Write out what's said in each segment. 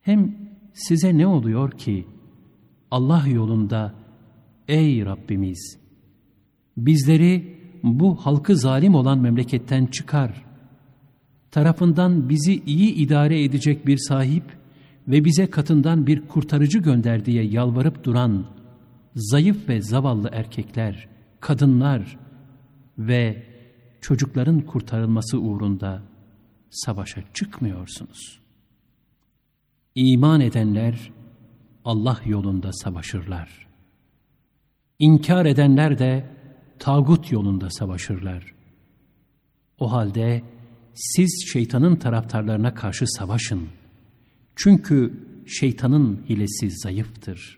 Hem size ne oluyor ki Allah yolunda ey Rabbimiz bizleri bu halkı zalim olan memleketten çıkar, tarafından bizi iyi idare edecek bir sahip ve bize katından bir kurtarıcı gönder diye yalvarıp duran zayıf ve zavallı erkekler, kadınlar ve çocukların kurtarılması uğrunda savaşa çıkmıyorsunuz. İman edenler Allah yolunda savaşırlar. İnkar edenler de tağut yolunda savaşırlar. O halde siz şeytanın taraftarlarına karşı savaşın. Çünkü şeytanın hilesi zayıftır.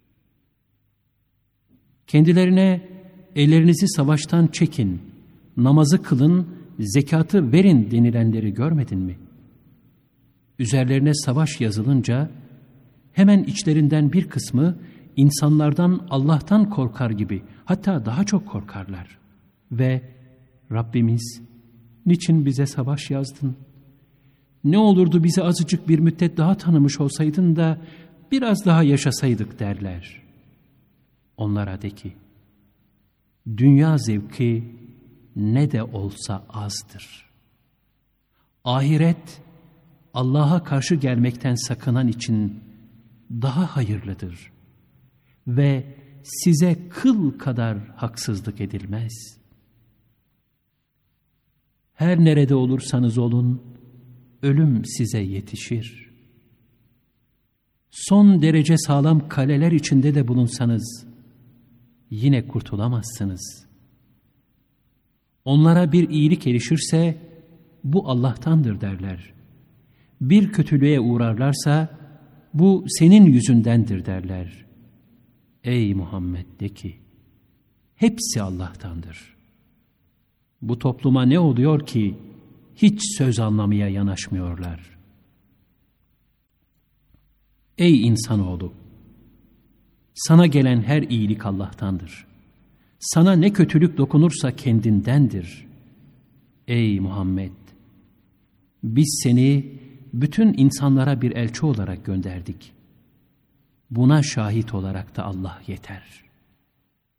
Kendilerine ellerinizi savaştan çekin, namazı kılın, zekatı verin denilenleri görmedin mi? Üzerlerine savaş yazılınca hemen içlerinden bir kısmı insanlardan Allah'tan korkar gibi, hatta daha çok korkarlar. Ve Rabbimiz, niçin bize savaş yazdın? Ne olurdu bizi azıcık bir müddet daha tanımış olsaydın da biraz daha yaşasaydık derler. Onlara de ki, dünya zevki ne de olsa azdır. Ahiret, Allah'a karşı gelmekten sakınan için daha hayırlıdır. Ve size kıl kadar haksızlık edilmez. Her nerede olursanız olun, ölüm size yetişir. Son derece sağlam kaleler içinde de bulunsanız, yine kurtulamazsınız. Onlara bir iyilik erişirse, bu Allah'tandır derler. Bir kötülüğe uğrarlarsa, bu senin yüzündendir derler. Ey Muhammed de ki, hepsi Allah'tandır. Bu topluma ne oluyor ki, hiç söz anlamaya yanaşmıyorlar? Ey insanoğlu! Sana gelen her iyilik Allah'tandır. Sana ne kötülük dokunursa kendindendir. Ey Muhammed! Biz seni bütün insanlara bir elçi olarak gönderdik. Buna şahit olarak da Allah yeter.